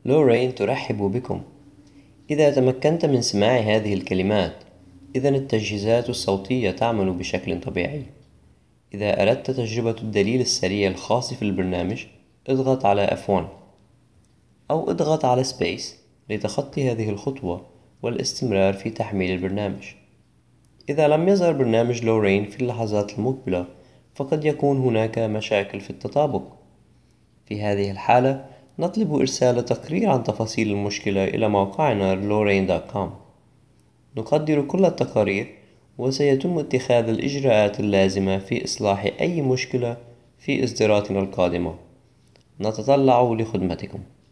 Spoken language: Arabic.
لورين ترحب بكم. إذا تمكنت من سماع هذه الكلمات، إذن التجهيزات الصوتية تعمل بشكل طبيعي. إذا أردت تجربة الدليل السريع الخاص في البرنامج، اضغط على F1 أو اضغط على Space لتخطي هذه الخطوة والاستمرار في تحميل البرنامج. إذا لم يظهر برنامج لورين في اللحظات المقبلة، فقد يكون هناك مشاكل في التطابق. في هذه الحالة، نطلب إرسال تقرير عن تفاصيل المشكلة إلى موقعنا lorraine.com. نقدر كل التقارير، وسيتم اتخاذ الإجراءات اللازمة في إصلاح أي مشكلة في إصداراتنا القادمة. نتطلع لخدمتكم.